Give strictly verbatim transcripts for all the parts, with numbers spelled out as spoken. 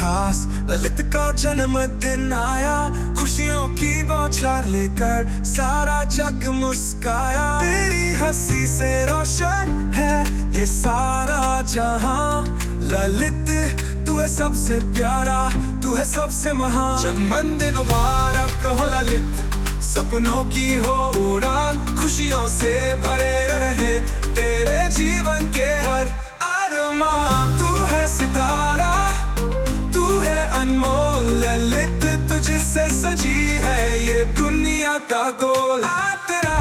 खास ललित का जन्मदिन आया, खुशियों की बौछार लेकर सारा जग मुस्काया। तेरी हंसी से रोशन है ये सारा जहां, ललित तू है सबसे प्यारा, तू है सबसे महान। जन्मदिन मुबारक हो ललित, सपनों की हो उड़ान, खुशियों से भरे रहे तेरे जीवन के हर अरमान। तू है सितारा, तू है अनमोल, ललित तुझसे सजी है ये दुनिया का गोल। आ तेरा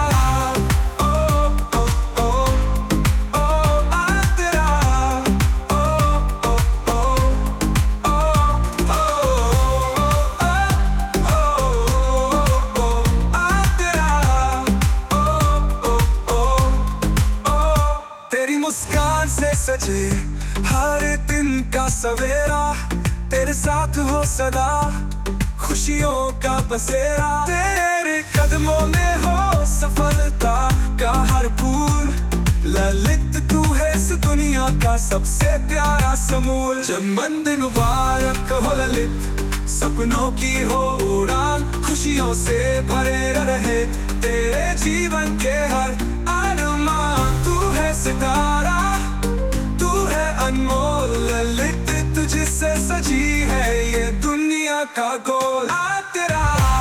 मुस्कान से सजे हर दिन का सवेरा, तेरे साथ हो सदा खुशियों का बसेरा। तेरे कदमों में हो सफलता का हर फूल, ललित तू है इस दुनिया का सबसे प्यारा समूल। जन्मदिन मुबारक हो ललित, सपनों की हो उड़ान, खुशियों से भरे रहे तेरे जीवन के हर अरमान। तू है सितारा, तू है अनमोल, ललित तुझसे सजी है ये दुनिया का गोल। आ तेरा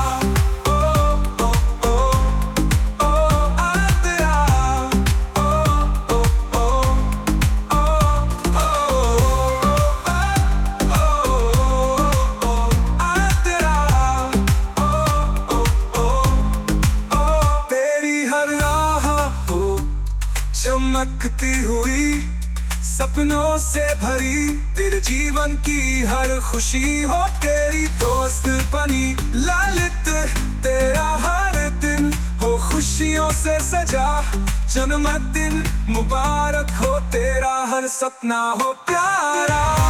चमकती हुई सपनों से भरी, तेरे जीवन की हर खुशी हो तेरी दोस्त बनी। ललित तेरा हर दिन हो खुशियों से सजा, जन्मदिन मुबारक हो तेरा हर सपना हो प्यारा।